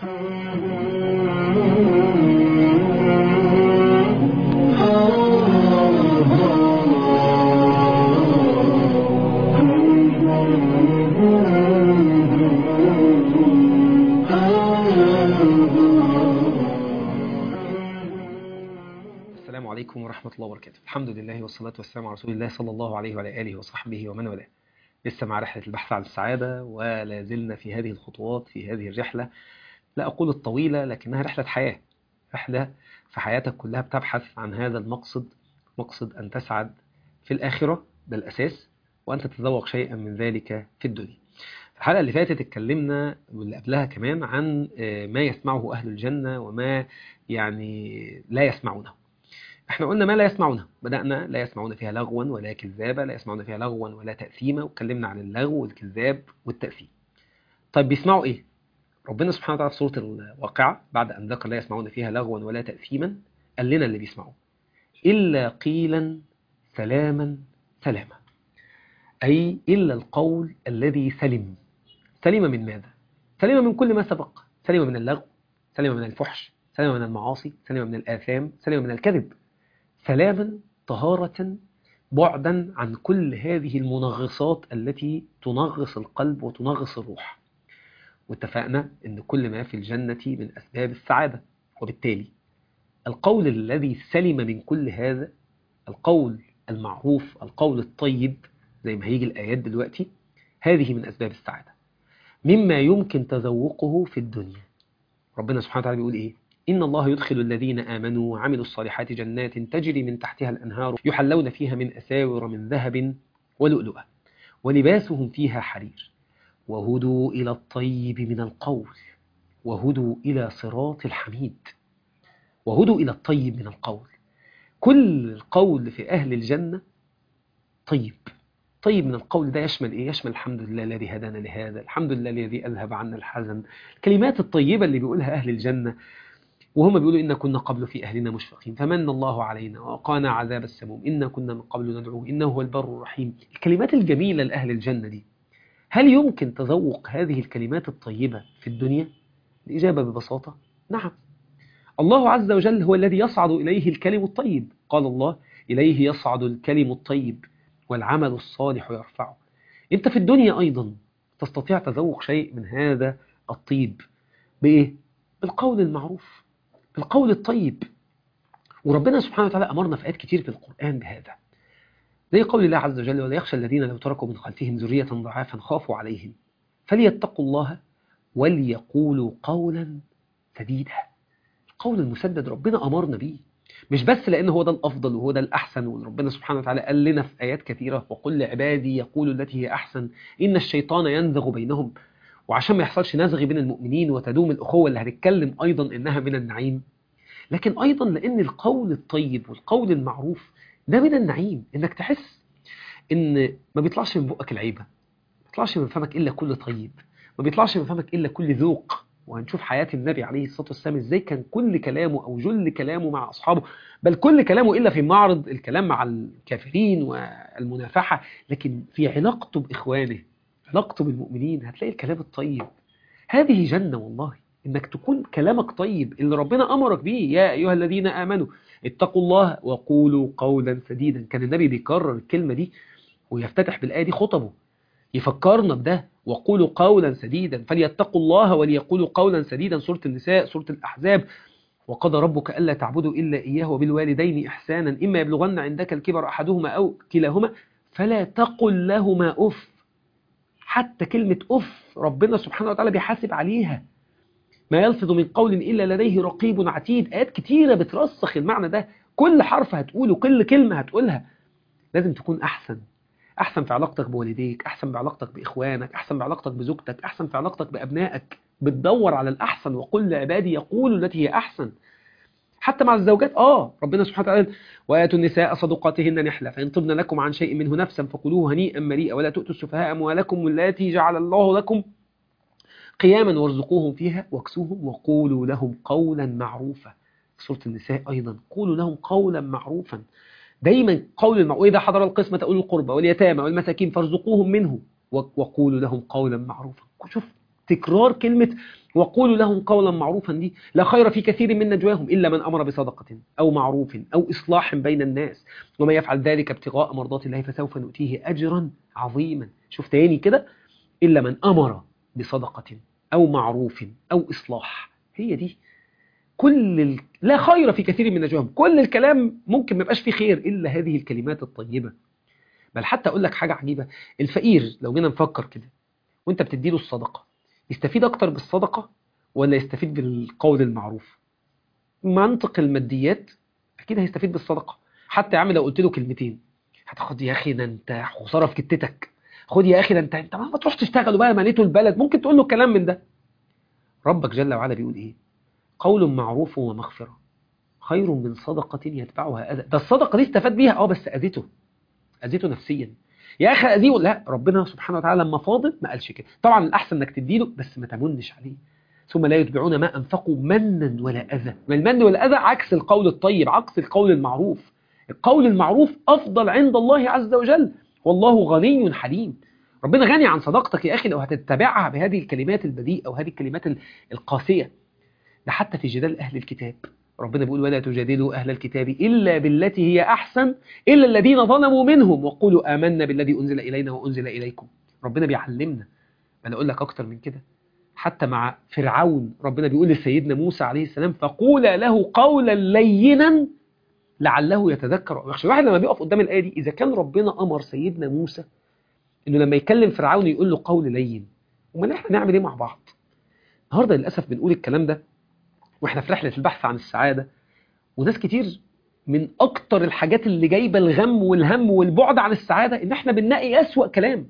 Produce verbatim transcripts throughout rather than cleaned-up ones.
السلام عليكم ورحمة الله وبركاته. الحمد لله والصلاة والسلام على رسول الله صلى الله عليه وعلى آله وصحبه ومن والاه. لسه مع رحلة البحث عن السعادة، ولا زلنا في هذه الخطوات في هذه الرحلة، لا أقول الطويلة لكنها رحلة حياة، رحلة في حياتك كلها بتبحث عن هذا المقصد، مقصد أن تسعد في الآخرة، ده الأساس، وأن تتذوق شيئا من ذلك في الدنيا. الحلقة اللي فاتت اتكلمنا واللي قبلها كمان عن ما يسمعه أهل الجنة وما يعني لا يسمعونه. احنا قلنا ما لا يسمعونه، بدأنا لا يسمعون فيها لغوا ولا كذابا، لا يسمعون فيها لغوا ولا تأثيما، واتكلمنا عن اللغو والكذاب والتأثيم. طيب بيسمعوا ايه؟ ربنا سبحانه وتعالى في سورة الواقعة بعد أن ذكر لا يسمعون فيها لغوا ولا تأثيما قال لنا اللي بيسمعوا إلا قيلا سلاما سلاما، أي إلا القول الذي سلم. سلم من ماذا؟ سلم من كل ما سبق، سلم من اللغو، سلم من الفحش، سلم من المعاصي، سلم من الآثام، سلم من الكذب. سلاما، طهارة، بعدا عن كل هذه المنغصات التي تنغص القلب وتنغص الروح. واتفقنا أن كل ما في الجنة من أسباب السعادة، وبالتالي القول الذي سلم من كل هذا، القول المعروف، القول الطيب، زي ما هيجي الآيات دلوقتي، هذه من أسباب السعادة، مما يمكن تذوقه في الدنيا. ربنا سبحانه وتعالى بيقول إيه؟ إن الله يدخل الذين آمنوا وعملوا الصالحات جنات تجري من تحتها الأنهار يحلون فيها من أساور من ذهب ولؤلؤا ولباسهم فيها حرير وهدوا إلى الطيب من القول وهدوا إلى صراط الحميد. وهدوا إلى الطيب من القول، كل القول في أهل الجنة طيب. طيب من القول ده يشمل إيه؟ يشمل الحمد لله الذي هدانا لهذا، الحمد لله الذي أذهب عنا الحزن، الكلمات الطيبة اللي بيقولها أهل الجنة وهم بيقولوا إن كنا قبل في أهلنا مشفقين فمن الله علينا وقانا عذاب السموم إنا كنا من قبل ندعوه إنه هو البر الرحيم. الكلمات الجميلة لأهل الجنة دي، هل يمكن تذوق هذه الكلمات الطيبة في الدنيا؟ الإجابة ببساطة نعم. الله عز وجل هو الذي يصعد إليه الكلم الطيب، قال الله إليه يصعد الكلم الطيب والعمل الصالح يرفعه. أنت في الدنيا أيضا تستطيع تذوق شيء من هذا الطيب بإيه؟ بالقول المعروف، بالقول الطيب. وربنا سبحانه وتعالى أمرنا في آيات كتير في القرآن بهذا، زي قول الله عز وجل ولا يخشى الذين لو تركوا من خلفهم ذرية ضعافا خافوا عليهم فليتقوا الله وليقولوا قولا سديدا. القول المسدد ربنا أمرنا بيه، مش بس لأنه هو ده الأفضل وهو ده الأحسن، وربنا سبحانه وتعالى قال لنا في آيات كثيرة وقل لعبادي يقولوا التي هي أحسن إن الشيطان ينزغ بينهم، وعشان ما يحصلش نزغ بين المؤمنين وتدوم الأخوة اللي هنتكلم أيضا إنها من النعيم، لكن أيضا لأن القول الطيب والقول المعروف ده من النعيم، إنك تحس إن ما بيطلعش من بقك العيبة، ما بيطلعش من فمك إلا كل طيب، ما بيطلعش من فمك إلا كل ذوق. وهنشوف حياة النبي عليه الصلاة والسلام إزاي كان كل كلامه أو جل كلامه مع أصحابه، بل كل كلامه إلا في معرض الكلام مع الكافرين والمنافحة، لكن في علاقته بإخوانه، علاقته بالمؤمنين، هتلاقي الكلام الطيب. هذه جنة والله، إنك تكون كلامك طيب اللي ربنا أمرك به، يا أيها الذين آمنوا اتقوا الله وقولوا قولا سديدا. كان النبي بيكرر الكلمة دي ويفتتح بالآية دي خطبه، يفكرنا بده، وقولوا قولا سديدا فليتقوا الله وليقولوا قولا سديدا. سورة النساء، سورة الأحزاب، وقضى ربك ألا تعبدوا إلا إياه وبالوالدين إحسانا إما يبلغن عندك الكبر أحدهما أو كلاهما فلا تقل لهما أف. حتى كلمة أف ربنا سبحانه وتعالى بيحاسب عليها، ما يلفظ من قول إلا لديه رقيب عتيد. آيات كتيرة بترسخ المعنى ده، كل حرف هتقوله، كل كلمة هتقولها لازم تكون أحسن. أحسن في علاقتك بوالديك، أحسن بعلاقتك بإخوانك، أحسن بعلاقتك بزوجتك، أحسن في علاقتك بأبنائك، بتدور على الأحسن. وقل لعبادي يقولوا التي هي أحسن. حتى مع الزوجات آه ربنا سبحانه وتعالى وآتوا النساء صدقاتهن نحلة فإن طبن لكم عن شيء منه نفسا فكلوه هنيئا مريئا ولا تؤتوا السفهاء أموالكم والتي جعل الله لكم قياما وارزقوهم فيها واكسوهم وقولوا لهم قولا معروفا. في سورة النساء أيضا قولوا لهم قولا معروفا. دايما قول المعروف، وإذا حضر القسمة أولي القربى واليتامى والمساكين فارزقوهم منه وقولوا لهم قولا معروفا. شوف تكرار كلمة وقولوا لهم قولا معروفا دي لا خير في كثير من نجواهم إلا من أمر بصدقة أو معروف أو إصلاح بين الناس وما يفعل ذلك ابتغاء مرضات الله فسوف نؤتيه أجرا عظيما. شوف تاني كده، إلا من أمر بصدقة أو معروف أو إصلاح. هي دي كل ال... لا خير في كثير من نجواهم. كل الكلام ممكن ما يبقاش فيه خير إلا هذه الكلمات الطيبة. بل حتى أقول لك حاجة عجيبة، الفقير لو جينا نفكر كده وانت بتديله الصدقة، يستفيد أكتر بالصدقة ولا يستفيد بالقول المعروف؟ منطق الماديات أكيد هيستفيد بالصدقة. حتى يا عم لو قلت له كلمتين، هتاخد يا أخي ده أنت خسارة في كتتك، خد يا أخي ده أنت أنت ما تروح تشتغل وبقى مليته البلد، ممكن تقول له كلام من ده. ربك جل وعلا بيقول إيه؟ قول معروف ومغفرة خير من صدقة يتبعها أذى. ده الصدقة دي استفاد بيها اه بس أذيته، أذيته نفسيا. يا أخي أذيه، لا، ربنا سبحانه وتعالى لما فاضل ما قالش كده. طبعا الأحسن إنك تديله بس ما تمنش عليه. ثم لا يتبعون ما أنفقوا منا ولا أذى. المن ولا أذى عكس القول الطيب، عكس القول المعروف. القول المعروف أفضل عند الله عز وجل، والله غني حليم. ربنا غني عن صدقتك يا أخي لو هتتبعها بهذه الكلمات البذيئة أو هذه الكلمات القاسية. ده حتى في جدال أهل الكتاب ربنا بيقول ولا تجادلوا أهل الكتاب إلا بالتي هي أحسن إلا الذين ظلموا منهم وقولوا آمنا بالذي أنزل إلينا وأنزل إليكم. ربنا بيعلمنا. بل أقول لك أكتر من كده، حتى مع فرعون ربنا بيقول لسيدنا موسى عليه السلام فقولا له قولا لينا لعله يتذكر أو يخشى. الواحد لما بيقف قدام الآية دي، إذا كان ربنا أمر سيدنا موسى إنه لما يكلم فرعون يقول له قول لين، وما إحنا نعمل إيه مع بعض؟ النهارده للأسف بنقول الكلام ده وإحنا في رحلة البحث عن السعادة، وناس كتير من أكتر الحاجات اللي جايبة الغم والهم والبعد عن السعادة إن إحنا بنلاقي أسوأ كلام.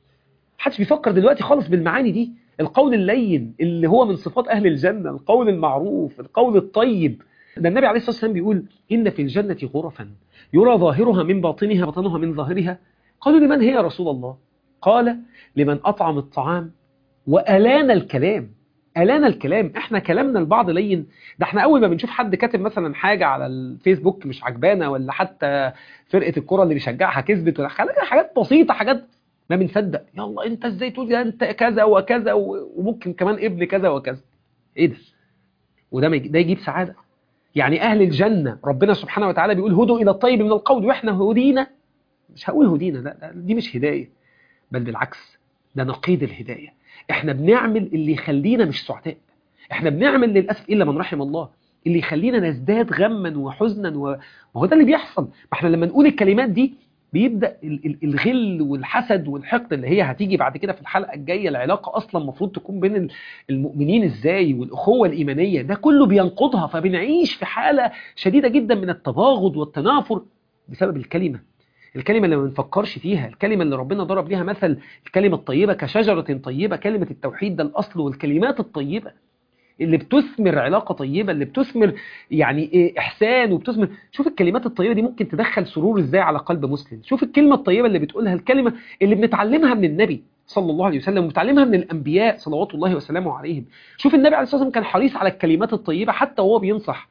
محدش بيفكر دلوقتي خالص بالمعاني دي. القول اللين اللي هو من صفات أهل الجنة، القول المعروف، القول الطيب. ده النبي عليه الصلاة والسلام بيقول إن في الجنة غرفا يرى ظاهرها من باطنها بطنها من ظاهرها. قالوا لمن هي يا رسول الله؟ قال لمن أطعم الطعام وألان الكلام. ألان الكلام، احنا كلامنا البعض لين. ده احنا اول ما بنشوف حد كاتب مثلا حاجة على الفيسبوك مش عجبانا، ولا حتى فرقة الكرة اللي بيشجعها كسبت، ولا حاجات بسيطة، حاجات ما بنصدق. يلا انت ازاي تقول انت كذا وكذا وممكن كمان ابن كذا وكذا. ايه ده؟ وده ده يجيب سعادة؟ يعني اهل الجنة ربنا سبحانه وتعالى بيقول هدوا الى الطيب من القول، واحنا هدينا. مش هقول هدينا، لا، دي مش هداية، بل بالعكس ده نقيض الهداية. احنا بنعمل اللي يخلينا مش سعداء. احنا بنعمل للأسف إلا من رحم الله اللي يخلينا نزداد غما وحزنا، وهو ده اللي بيحصل. ما احنا لما نقول الكلمات دي بيبدأ الغل والحسد والحقد اللي هي هتيجي بعد كده في الحلقة الجاية. العلاقة أصلا مفروض تكون بين المؤمنين ازاي، والأخوة الإيمانية، ده كله بينقضها. فبنعيش في حالة شديدة جدا من التباغض والتنافر بسبب الكلمة. الكلمة اللي ما بنفكرش فيها، الكلمة اللي ربنا ضرب ليها مثل الكلمة الطيبة كشجرة طيبة. كلمة التوحيد ده الأصل، والكلمات الطيبة اللي بتثمر علاقة طيبة، اللي بتثمر يعني إيه إحسان وبتثمر. شوف الكلمات الطيبة دي ممكن تدخل سرور إزاي على قلب مسلم. شوف الكلمة الطيبة اللي بتقولها، الكلمة اللي بنتعلمها من النبي صلى الله عليه وسلم وبنتعلمها من الأنبياء صلوات الله وسلامه عليهم. شوف النبي عليه الصلاة والسلام كان حريص على الكلمات الطيبة حتى وهو بينصح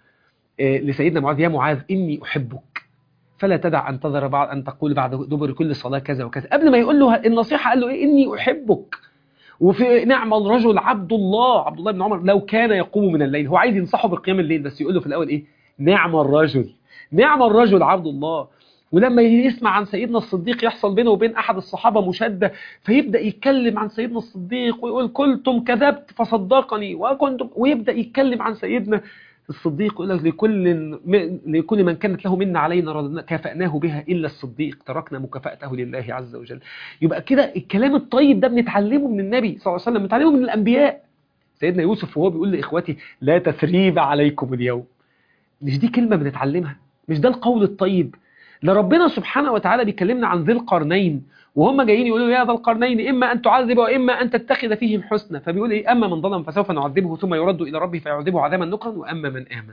لسيدنا معاذ: يا معاذ إني أحبك فلا تدع أن تذر بعد أن تقول بعد دبر كل صلاة كذا وكذا. قبل ما يقول له النصيحة قال له إيه؟ إني أحبك. وفي نعم الرجل عبد الله، عبد الله بن عمر لو كان يقوم من الليل. هو عايز ينصحه بقيام الليل بس يقول له في الأول إيه؟ نعم الرجل، نعم الرجل عبد الله. ولما يسمع عن سيدنا الصديق يحصل بينه وبين أحد الصحابة مشادة، فيبدأ يتكلم عن سيدنا الصديق ويقول كنتم كذبت فصدقني وكنتم، ويبدأ يتكلم عن سيدنا الصديق يقول لك لكل لكل من كانت له منا علينا كافأناه بها إلا الصديق تركنا مكافأته لله عز وجل. يبقى كده الكلام الطيب ده بنتعلمه من النبي صلى الله عليه وسلم، بنتعلمه من الأنبياء. سيدنا يوسف وهو بيقول لإخوته لا تثريب عليكم اليوم، مش دي كلمة بنتعلمها؟ مش ده القول الطيب؟ لربنا سبحانه وتعالى بيكلمنا عن ذي القرنين وهم جايين يقولوا يا ذا القرنين إما أن تعذب وإما أن تتخذ فيهم حسنا. فبيقول إيه؟ أما من ظلم فسوف نعذبه ثم يرد إلى ربه فيعذبه عذابا نكرا، وأما من آمن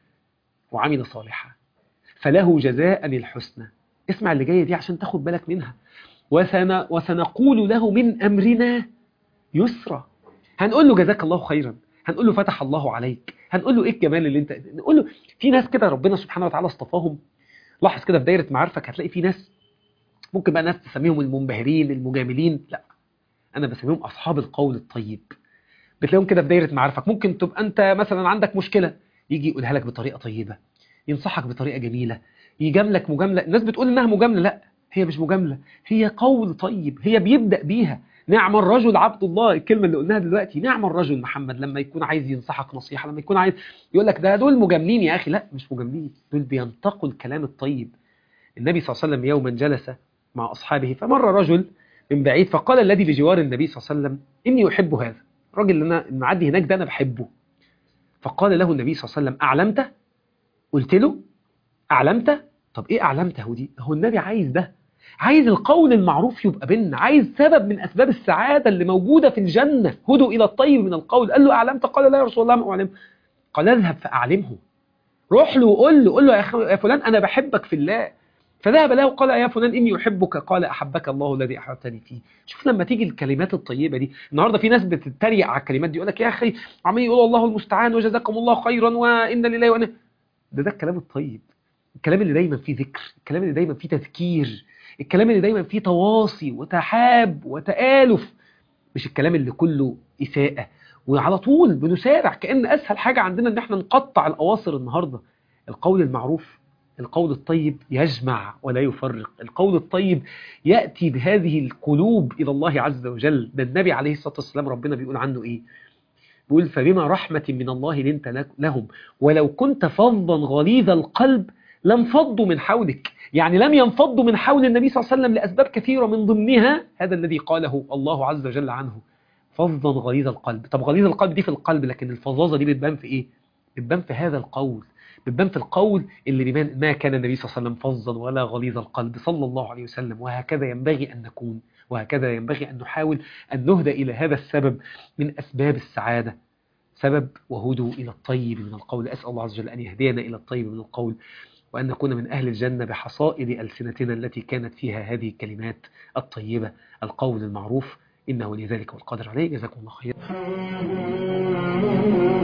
وعمل صالحا فله جزاء الحسنى. اسمع اللي جاية دي عشان تاخد بالك منها. وسن وسنقول له من أمرنا يسرا. هنقول له جزاك الله خيرا، هنقول له فتح الله عليك، هنقول له إيه الجمال اللي أنت، نقول له في ناس كده ربنا سبحانه وتعالى اصطفاهم. لاحظ كده في دايرة معارفك هتلاقي في ناس ممكن بقى ناس تسميهم المنبهرين المجاملين، لا، أنا بسميهم أصحاب القول الطيب. بتلاقيهم كده في دايرة معارفك. ممكن تبقى أنت مثلا عندك مشكلة، يجي يقولها لك بطريقة طيبة، ينصحك بطريقة جميلة، يجاملك مجاملة. الناس بتقول إنها مجاملة، لا هي مش مجاملة، هي قول طيب، هي بيبدأ بيها. نعم الرجل عبد الله، الكلمة اللي قلناها دلوقتي، نعم الرجل محمد لما يكون عايز ينصحك نصيحة، لما يكون عايز يقول لك ده دول مجاملين يا أخي، لا مش مجاملين، دول بينتقوا الكلام الطيب. النبي صلى الله عليه وسلم يوما جلس مع أصحابه فمر رجل من بعيد فقال الذي بجوار النبي صلى الله عليه وسلم إني أحب هذا الراجل اللي أنا المعدي هناك ده أنا بحبه. فقال له النبي صلى الله عليه وسلم أعلمته؟ قلت له أعلمته؟ طب إيه أعلمته دي؟ هو النبي عايز ده، عايز القول المعروف يبقى بيننا، عايز سبب من أسباب السعادة اللي موجودة في الجنة، هدوا إلى الطيب من القول. قال له أعلمته؟ قال لا يا رسول الله ما أعلم. قال اذهب فأعلمه، روح له وقول له، قول له يا, أخي يا فلان أنا بحبك في الله. فذهب له وقال يا فلان إني أحبك، قال أحبك الله الذي أحببتني فيه. شوف لما تيجي الكلمات الطيبة دي. النهاردة في ناس بتتريق على الكلمات دي، يقول لك يا أخي عمال يقول الله المستعان وجزاكم الله خيرا وإن لله وإن ده ده الكلام الطيب، الكلام اللي دايما فيه ذكر، الكلام اللي دايما فيه تذكير، الكلام اللي دايما فيه تواصي وتحاب وتآلف، مش الكلام اللي كله إساءة. وعلى طول بنسارع كأن أسهل حاجة عندنا إن احنا نقطع الأواصر النهاردة. القول المعروف، القول الطيب يجمع ولا يفرق، القول الطيب يأتي بهذه القلوب إلى الله عز وجل. ده النبي عليه الصلاة والسلام ربنا بيقول عنه إيه؟ بيقول فبما رحمة من الله لنت لهم ولو كنت فظا غليظ القلب لانفضوا من حولك. يعني لم ينفضوا من حول النبي صلى الله عليه وسلم لأسباب كثيرة، من ضمنها هذا الذي قاله الله عز وجل عنه فظا غليظ القلب. طب غليظ القلب دي في القلب، لكن الفظاظة دي بتبان في إيه؟ بتبان في هذا القول، بتبان في القول اللي بيبان ما كان النبي صلى الله عليه وسلم فظا ولا غليظ القلب صلى الله عليه وسلم. وهكذا ينبغي أن نكون، وهكذا ينبغي أن نحاول أن نهدى إلى هذا السبب من أسباب السعادة، سبب وهدوا إلى الطيب من القول. أسأل الله عز وجل أن يهدينا إلى الطيب من القول، وأن نكون من أهل الجنة بحصائد ألسنتنا التي كانت فيها هذه الكلمات الطيبة، القول المعروف، إنه لذلك والقادر عليه. جزاكم الله خيرا.